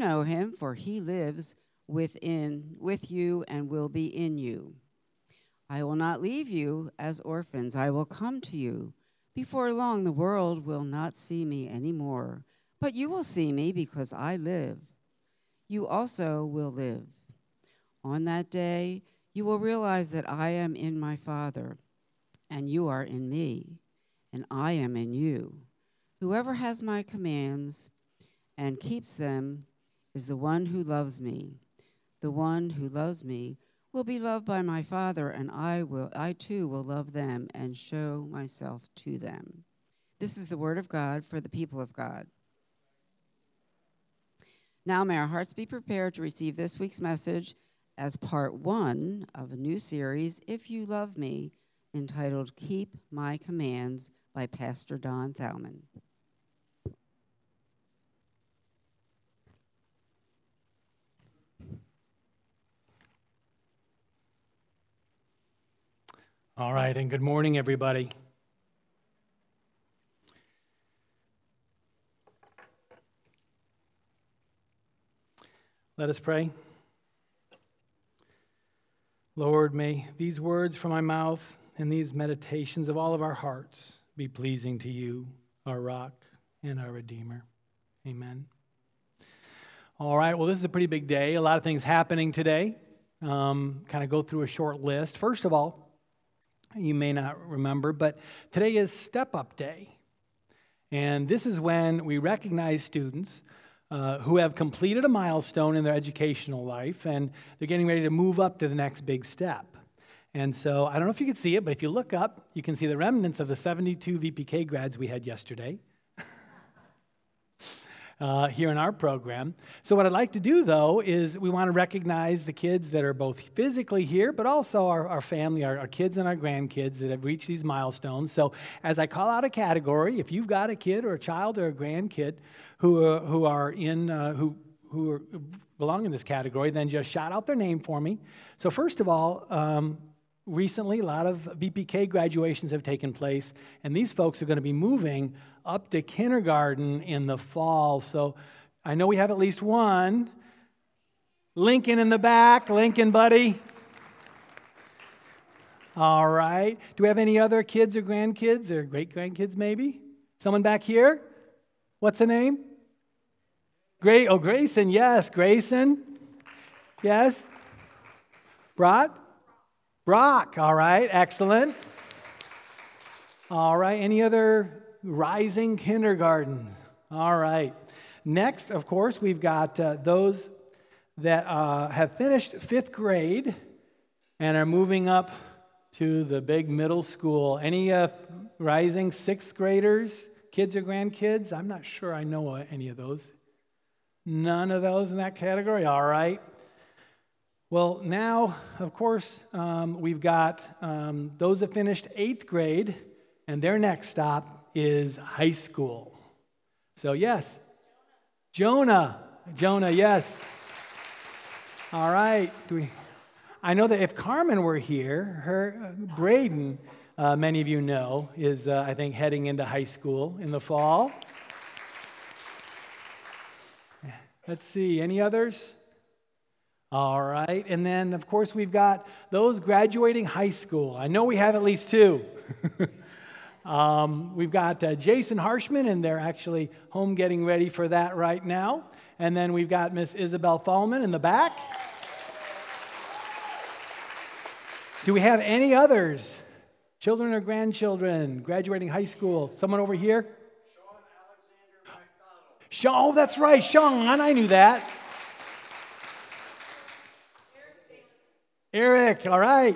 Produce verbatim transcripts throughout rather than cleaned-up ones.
know him, for he lives within with you and will be in you. I will not leave you as orphans. I will come to you. Before long, the world will not see me anymore, but you will see me because I live. You also will live. On that day, you will realize that I am in my Father, and you are in me, and I am in you. Whoever has my commands and keeps them is the one who loves me. The one who loves me will be loved by my Father, and I will, I too will love them and show myself to them. This is the word of God for the people of God. Now may our hearts be prepared to receive this week's message as part one of a new series, If You Love Me, entitled Keep My Commands by Pastor Don Thalman. All right, and good morning, everybody. Let us pray. Lord, may these words from my mouth and these meditations of all of our hearts be pleasing to you, our rock and our Redeemer. Amen. All right, well, this is a pretty big day. A lot of things happening today. Um, kind of go through a short list. First of all, you may not remember, but today is Step Up Day. And this is when we recognize students uh, who have completed a milestone in their educational life, and they're getting ready to move up to the next big step. And so, I don't know if you can see it, but if you look up, you can see the remnants of the seventy-two V P K grads we had yesterday. Uh, here in our program. So what I'd like to do, though, is we want to recognize the kids that are both physically here, but also our, our family, our, our kids and our grandkids that have reached these milestones. So as I call out a category, if you've got a kid or a child or a grandkid who are, who are in uh, who who are, belong in this category, then just shout out their name for me. So first of all, um, recently a lot of V P K graduations have taken place, and these folks are going to be moving up to kindergarten in the fall. So I know we have at least one. Lincoln in the back. Lincoln, buddy. All right. Do we have any other kids or grandkids or great-grandkids maybe? Someone back here? What's the name? Great. Oh, Grayson. Yes, Grayson. Yes. Brock? Brock. All right. Excellent. All right. Any other rising kindergarten? All right. Next, of course, we've got uh, those that uh, have finished fifth grade and are moving up to the big middle school. Any uh, rising sixth graders, kids or grandkids? I'm not sure I know any of those. None of those in that category? All right. Well, now, of course, um, we've got um, those that finished eighth grade, and their next stop is high school. So, yes. Jonah. Jonah, yes. All right. Do we, I know that if Carmen were here, her uh, Braden, uh, many of you know, is, uh, I think, heading into high school in the fall. Let's see. Any others? All right. And then, of course, we've got those graduating high school. I know we have at least two. Um, we've got uh, Jason Harshman, and they're actually home getting ready for that right now. And then we've got Miss Isabel Thalman in the back. Do we have any others? Children or grandchildren graduating high school? Someone over here? Sean Alexander McDonald. Sean, oh, that's right, Sean. I knew that. Eric, Eric all right.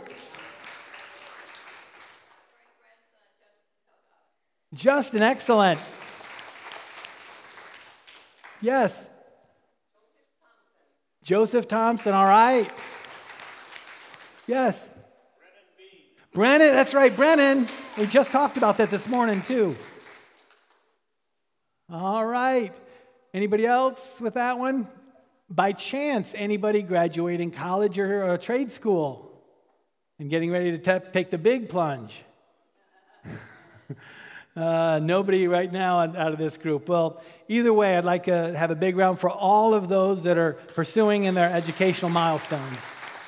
Justin, excellent. Yes. Joseph Thompson, all right. Yes. Brennan B. Brennan, that's right, Brennan. We just talked about that this morning, too. All right. Anybody else with that one? By chance, anybody graduating college or, or trade school and getting ready to te- take the big plunge? Uh, nobody right now out out of this group. Well, either way, I'd like to have a big round for all of those that are pursuing in their educational milestones.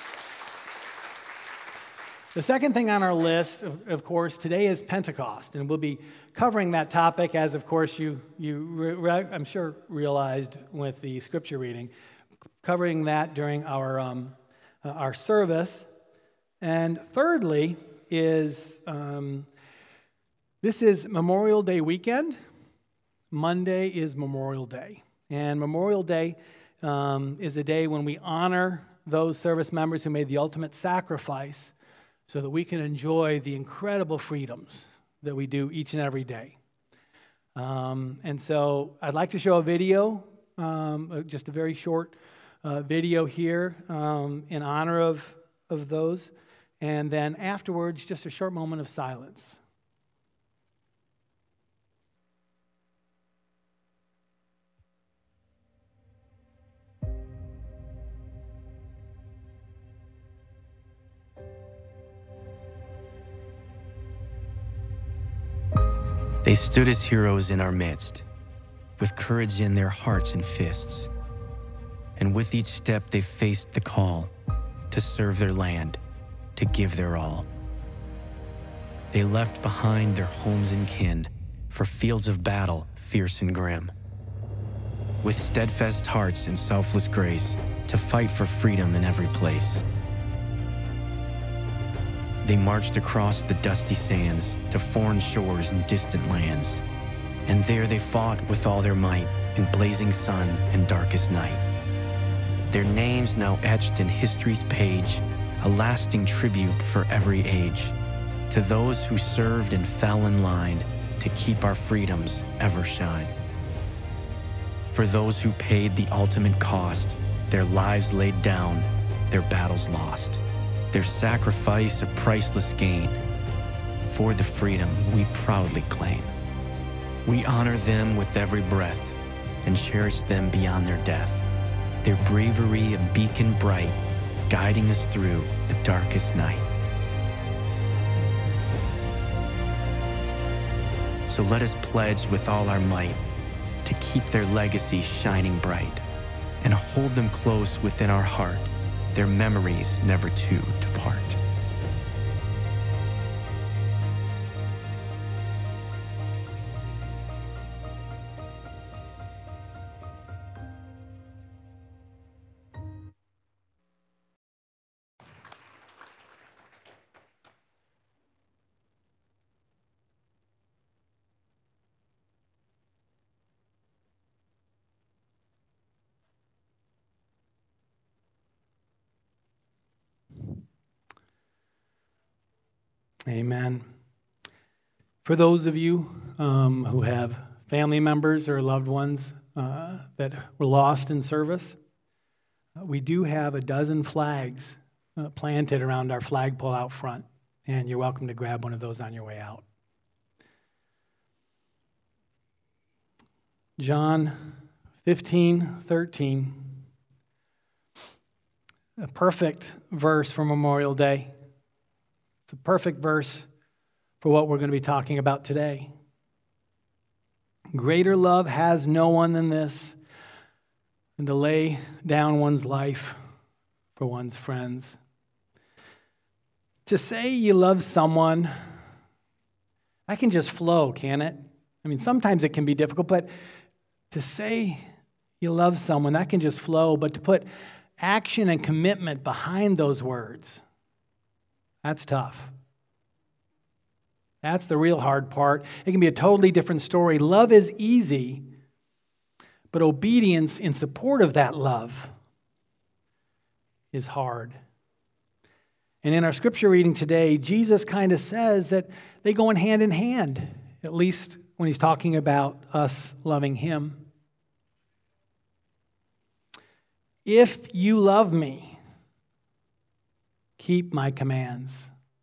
The second thing on our list, of, of course, today is Pentecost, and we'll be covering that topic as, of course, you, you re- re- I'm sure realized with the scripture reading, covering that during our, um, uh, our service. And thirdly is, um, this is Memorial Day weekend. Monday is Memorial Day. And Memorial Day um, is a day when we honor those service members who made the ultimate sacrifice so that we can enjoy the incredible freedoms that we do each and every day. Um, and so I'd like to show a video, um, just a very short uh, video here um, in honor of, of those. And then afterwards, just a short moment of silence. They stood as heroes in our midst, with courage in their hearts and fists. And with each step they faced the call to serve their land, to give their all. They left behind their homes and kin for fields of battle fierce and grim. With steadfast hearts and selfless grace, to fight for freedom in every place. They marched across the dusty sands to foreign shores and distant lands. And there they fought with all their might in blazing sun and darkest night. Their names now etched in history's page, a lasting tribute for every age, to those who served and fell in line to keep our freedoms ever shine. For those who paid the ultimate cost, their lives laid down, their battles lost. Their sacrifice a priceless gain for the freedom we proudly claim. We honor them with every breath and cherish them beyond their death. Their bravery a beacon bright, guiding us through the darkest night. So let us pledge with all our might to keep their legacy shining bright and hold them close within our heart, their memories never to depart. Amen. For those of you um, who have family members or loved ones uh, that were lost in service, uh, we do have a dozen flags uh, planted around our flagpole out front, and you're welcome to grab one of those on your way out. John fifteen thirteen, a perfect verse for Memorial Day. It's a perfect verse for what we're going to be talking about today. Greater love has no one than this, than to lay down one's life for one's friends. To say you love someone, that can just flow, can it? I mean, sometimes it can be difficult, but to say you love someone, that can just flow. But to put action and commitment behind those words, that's tough. That's the real hard part. It can be a totally different story. Love is easy, but obedience in support of that love is hard. And in our scripture reading today, Jesus kind of says that they go in hand in hand, at least when he's talking about us loving him. If you love me, keep my commands.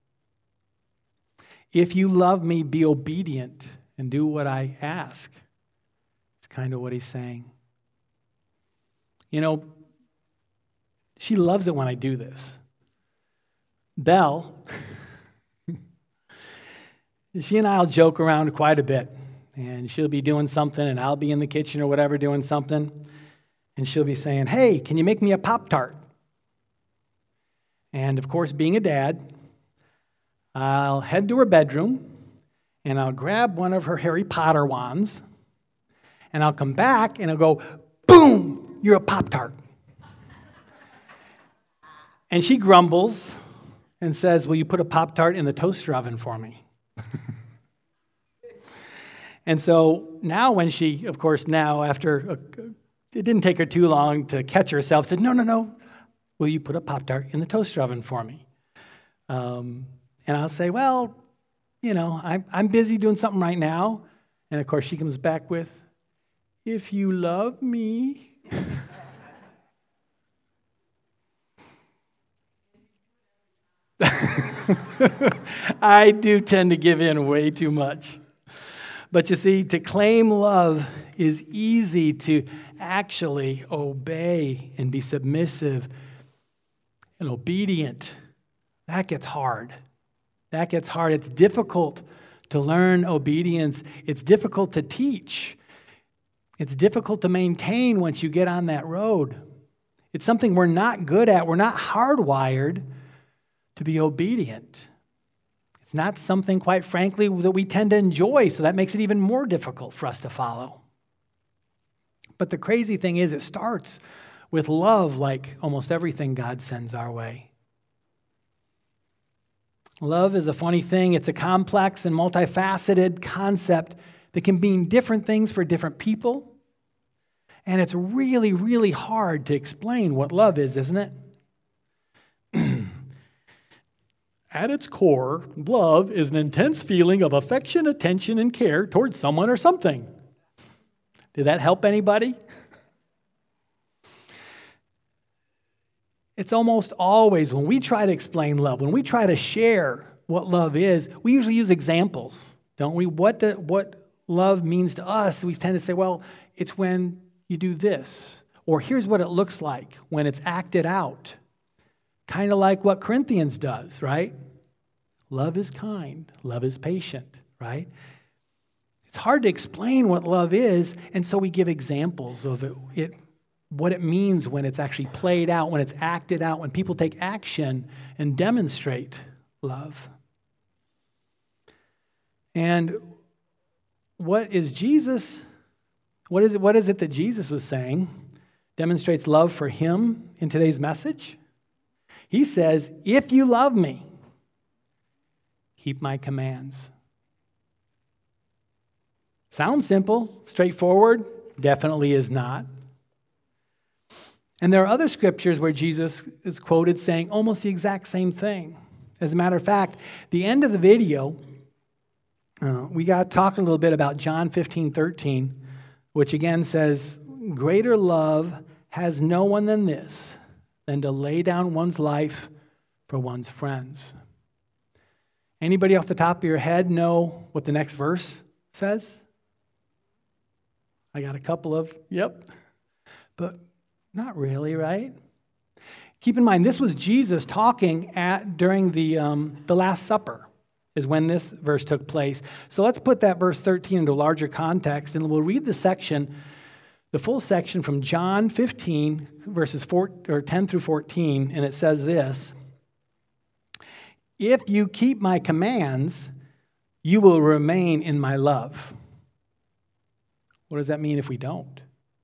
If you love me, be obedient and do what I ask. It's kind of what he's saying. You know, she loves it when I do this. Belle, she and I will joke around quite a bit. And she'll be doing something, and I'll be in the kitchen or whatever doing something. And she'll be saying, hey, can you make me a Pop-Tart? And of course, being a dad, I'll head to her bedroom, and I'll grab one of her Harry Potter wands, and I'll come back, and I'll go, boom, you're a Pop-Tart. And she grumbles and says, will you put a Pop-Tart in the toaster oven for me? And so now when she, of course, now after, a, it didn't take her too long to catch herself, said, no, no, no, will you put a Pop-Tart in the toaster oven for me? Um, and I'll say, well, you know, I'm, I'm busy doing something right now. And of course she comes back with, if you love me. I do tend to give in way too much. But you see, to claim love is easy. To actually obey and be submissive and obedient, that gets hard. That gets hard. It's difficult to learn obedience. It's difficult to teach. It's difficult to maintain once you get on that road. It's something we're not good at. We're not hardwired to be obedient. It's not something, quite frankly, that we tend to enjoy, so that makes it even more difficult for us to follow. But the crazy thing is, it starts with love, like almost everything God sends our way. Love is a funny thing. It's a complex and multifaceted concept that can mean different things for different people. And it's really, really hard to explain what love is, isn't it? At its core, love is an intense feeling of affection, attention, and care towards someone or something. Did that help anybody? It's almost always, when we try to explain love, when we try to share what love is, we usually use examples, don't we? What the, what love means to us, we tend to say, well, it's when you do this, or here's what it looks like when it's acted out. Kind of like what Corinthians does, right? Love is kind. Love is patient, right? It's hard to explain what love is, and so we give examples of it, it, what it means when it's actually played out, when it's acted out, when people take action and demonstrate love. And what is Jesus, what is it, what is it that Jesus was saying demonstrates love for him in today's message? He says, if you love me, keep my commands. Sounds simple, straightforward, definitely is not. And there are other scriptures where Jesus is quoted saying almost the exact same thing. As a matter of fact, the end of the video, uh, we got talking a little bit about John fifteen thirteen, which again says, greater love has no one than this, than to lay down one's life for one's friends. Anybody off the top of your head know what the next verse says? I got a couple of, yep. But not really, right? Keep in mind, this was Jesus talking at during the, um, the Last Supper, is when this verse took place. So let's put that verse thirteen into a larger context, and we'll read the section, the full section from John fifteen, verses four, or ten through fourteen, and it says this: if you keep my commands, you will remain in my love. What does that mean if we don't?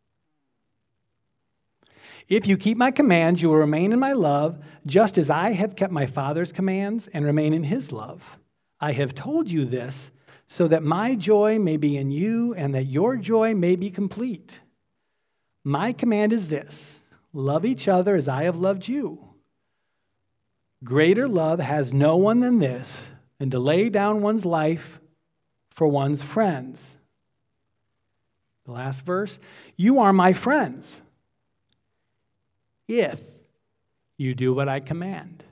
If you keep my commands, you will remain in my love, just as I have kept my Father's commands and remain in his love. I have told you this so that my joy may be in you and that your joy may be complete. My command is this: love each other as I have loved you. Greater love has no one than this, than to lay down one's life for one's friends. The last verse: you are my friends if you do what I command.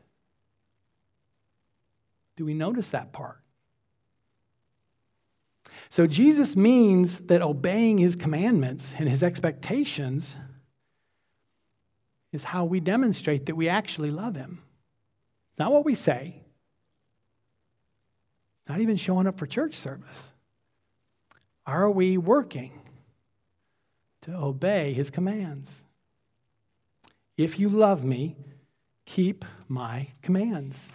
Do we notice that part? So Jesus means that obeying his commandments and his expectations is how we demonstrate that we actually love him. Not what we say, not even showing up for church service. Are we working to obey his commands? If you love me, keep my commands.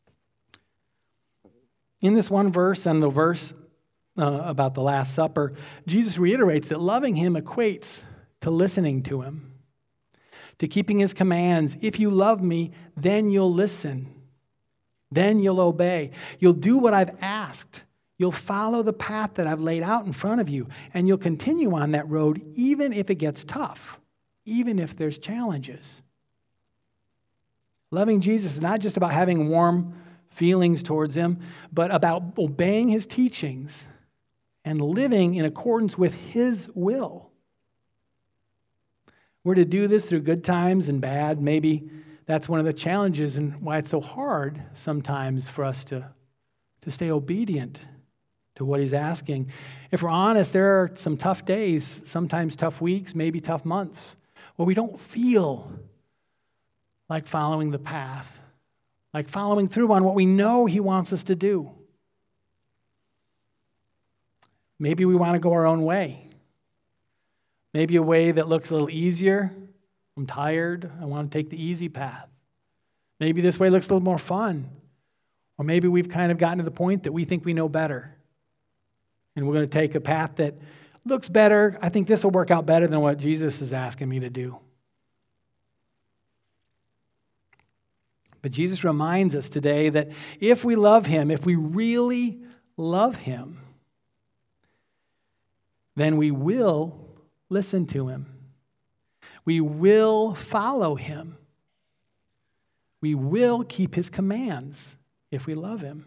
In this one verse and the verse uh, about the Last Supper, Jesus reiterates that loving him equates to listening to him, to keeping his commands. If you love me, then you'll listen. Then you'll obey. You'll do what I've asked. You'll follow the path that I've laid out in front of you, and you'll continue on that road even if it gets tough, even if there's challenges. Loving Jesus is not just about having warm feelings towards him, but about obeying his teachings and living in accordance with his will. We're to do this through good times and bad. Maybe that's one of the challenges and why it's so hard sometimes for us to, to stay obedient to what he's asking. If we're honest, there are some tough days, sometimes tough weeks, maybe tough months, where we don't feel like following the path, like following through on what we know he wants us to do. Maybe we want to go our own way. Maybe a way that looks a little easier. I'm tired. I want to take the easy path. Maybe this way looks a little more fun. Or maybe we've kind of gotten to the point that we think we know better. And we're going to take a path that looks better. I think this will work out better than what Jesus is asking me to do. But Jesus reminds us today that if we love him, if we really love him, then we will listen to him. We will follow him. We will keep his commands if we love him.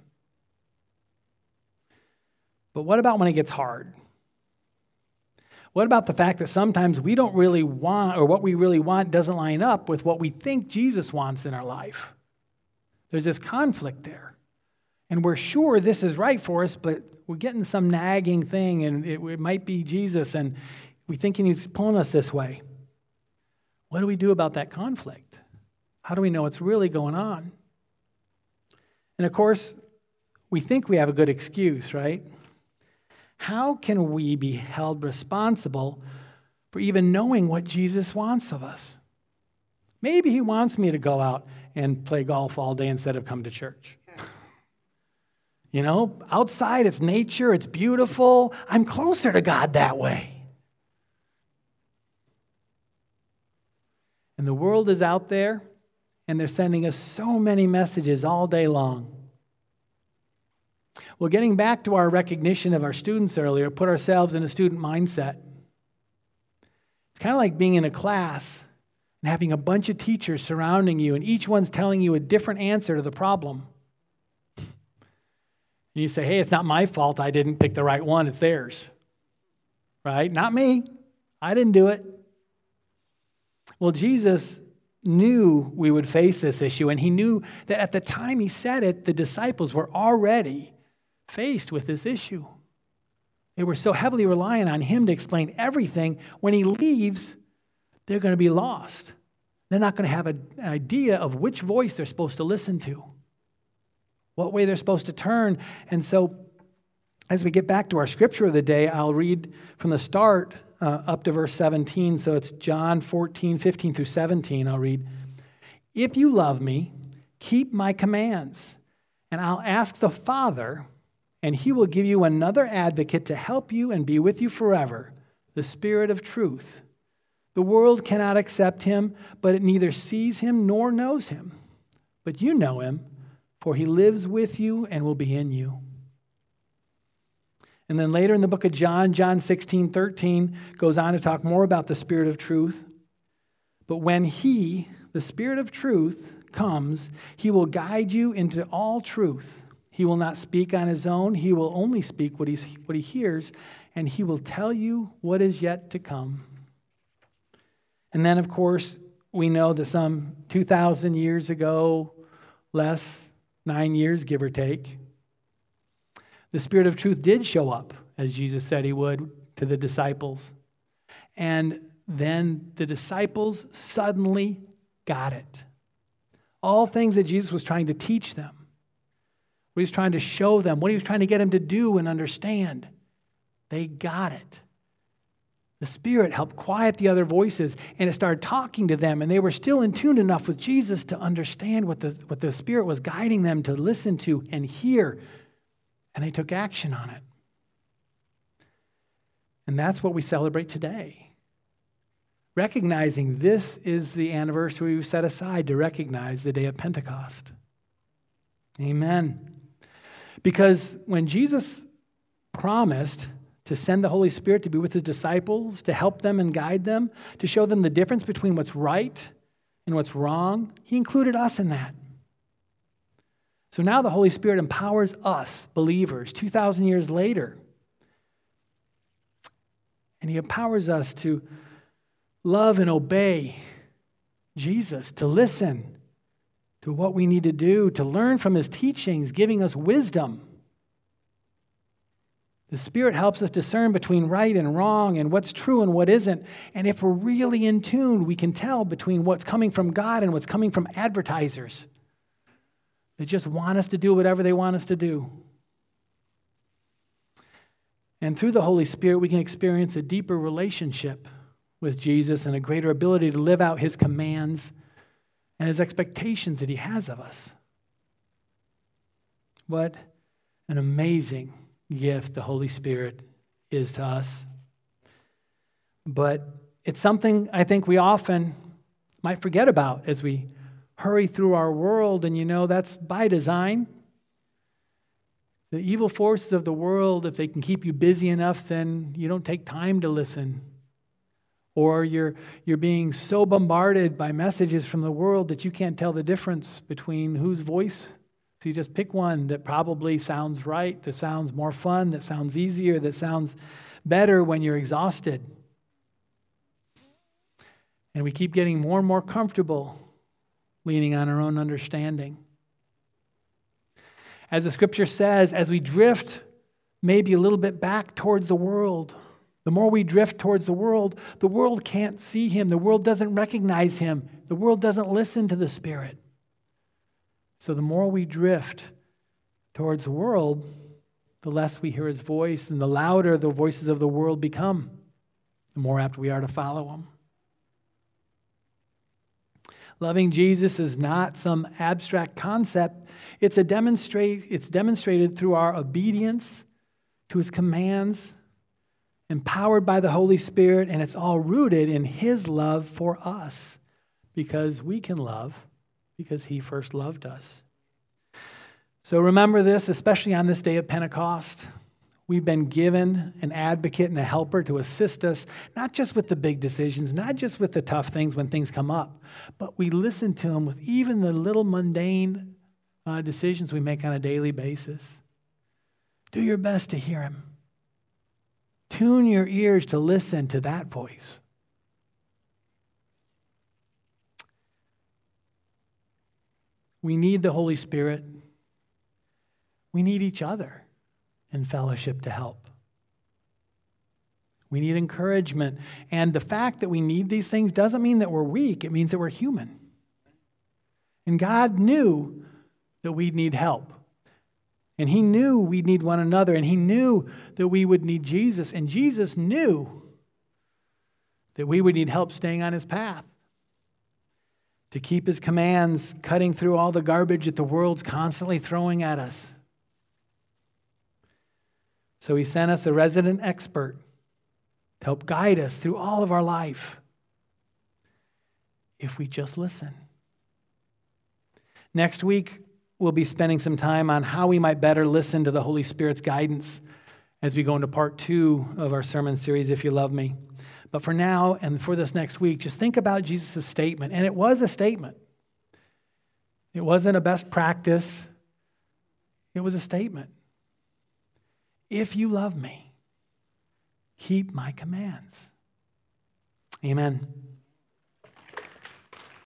But what about when it gets hard? What about the fact that sometimes we don't really want, or what we really want doesn't line up with what we think Jesus wants in our life? There's this conflict there. And we're sure this is right for us, but we're getting some nagging thing, and it, it might be Jesus, and we think he's pulling us this way. What do we do about that conflict? How do we know what's really going on? And of course, we think we have a good excuse, right? How can we be held responsible for even knowing what Jesus wants of us? Maybe he wants me to go out and play golf all day instead of come to church. You know, outside it's nature, it's beautiful. I'm closer to God that way. And the world is out there, and they're sending us so many messages all day long. Well, getting back to our recognition of our students earlier, put ourselves in a student mindset. It's kind of like being in a class and having a bunch of teachers surrounding you, and each one's telling you a different answer to the problem. And you say, hey, it's not my fault I didn't pick the right one, it's theirs. Right? Not me. I didn't do it. Well, Jesus knew we would face this issue, and he knew that at the time he said it, the disciples were already faced with this issue. They were so heavily reliant on him to explain everything. When he leaves, they're going to be lost. They're not going to have an idea of which voice they're supposed to listen to, what way they're supposed to turn. And so as we get back to our scripture of the day, I'll read from the start uh, up to verse seventeen. So it's John fourteen, fifteen through seventeen. I'll read. If you love me, keep my commands, and I'll ask the Father, and he will give you another advocate to help you and be with you forever, the Spirit of truth. The world cannot accept him, but it neither sees him nor knows him. But you know him, for he lives with you and will be in you. And then later in the book of John, John sixteen, thirteen, goes on to talk more about the Spirit of truth. But when he, the Spirit of truth, comes, he will guide you into all truth. He will not speak on his own. He will only speak what, he's, what he hears, and he will tell you what is yet to come. And then, of course, we know that some two thousand years ago, less, nine years, give or take, the Spirit of truth did show up, as Jesus said he would, to the disciples. And then the disciples suddenly got it. All things that Jesus was trying to teach them what he was trying to show them, what he was trying to get them to do and understand. They got it. The Spirit helped quiet the other voices, and it started talking to them, and they were still in tune enough with Jesus to understand what the, what the Spirit was guiding them to listen to and hear, and they took action on it. And that's what we celebrate today. Recognizing this is the anniversary we've set aside to recognize the day of Pentecost. Amen. Because when Jesus promised to send the Holy Spirit to be with his disciples, to help them and guide them, to show them the difference between what's right and what's wrong, he included us in that. So now the Holy Spirit empowers us, believers, two thousand years later. And he empowers us to love and obey Jesus, to listen to what we need to do, to learn from his teachings, giving us wisdom. The Spirit helps us discern between right and wrong and what's true and what isn't. And if we're really in tune, we can tell between what's coming from God and what's coming from advertisers that just want us to do whatever they want us to do. And through the Holy Spirit, we can experience a deeper relationship with Jesus and a greater ability to live out his commands and his expectations that he has of us. What an amazing gift the Holy Spirit is to us. But it's something I think we often might forget about as we hurry through our world, and you know that's by design. The evil forces of the world, if they can keep you busy enough, then you don't take time to listen. Or you're, you're being so bombarded by messages from the world that you can't tell the difference between whose voice. So you just pick one that probably sounds right, that sounds more fun, that sounds easier, that sounds better when you're exhausted. And we keep getting more and more comfortable leaning on our own understanding. As the scripture says, as we drift maybe a little bit back towards the world, the more we drift towards the world, the world can't see him. The world doesn't recognize him. The world doesn't listen to the Spirit. So the more we drift towards the world, the less we hear his voice, and the louder the voices of the world become, the more apt we are to follow him. Loving Jesus is not some abstract concept. It's a demonstrate, it's demonstrated through our obedience to his commands, empowered by the Holy Spirit, and it's all rooted in his love for us, because we can love because he first loved us. So remember this, especially on this day of Pentecost. We've been given an advocate and a helper to assist us, not just with the big decisions, not just with the tough things when things come up, but we listen to him with even the little mundane uh, decisions we make on a daily basis. Do your best to hear him. Tune your ears to listen to that voice. We need the Holy Spirit. We need each other in fellowship to help. We need encouragement. And the fact that we need these things doesn't mean that we're weak. It means that we're human. And God knew that we'd need help. And he knew we'd need one another. And he knew that we would need Jesus. And Jesus knew that we would need help staying on his path, to keep his commands, cutting through all the garbage that the world's constantly throwing at us. So he sent us a resident expert to help guide us through all of our life, if we just listen. Next week, we'll be spending some time on how we might better listen to the Holy Spirit's guidance as we go into part two of our sermon series, If You Love Me. But for now and for this next week, just think about Jesus' statement. And it was a statement. It wasn't a best practice. It was a statement. If you love me, keep my commands. Amen.